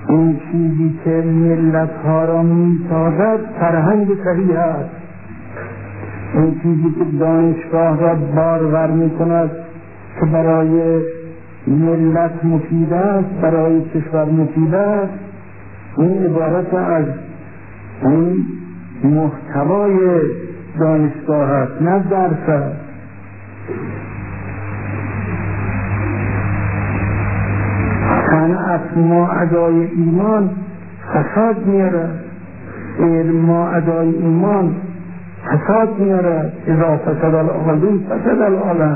این چیزی که ملت ها را میسازد فرهنگ صحیح است. این چیزی که دانشگاه را بارور میکند که برای ملت مفید است، برای کشور مفید است، این عبارت از این محتوای دانشگاه است، نه درس است. صنعت ما ادای ایمان فساد میارد، علم ما ادای ایمان فساد میارد. اذا فسد العالم فسد العالم.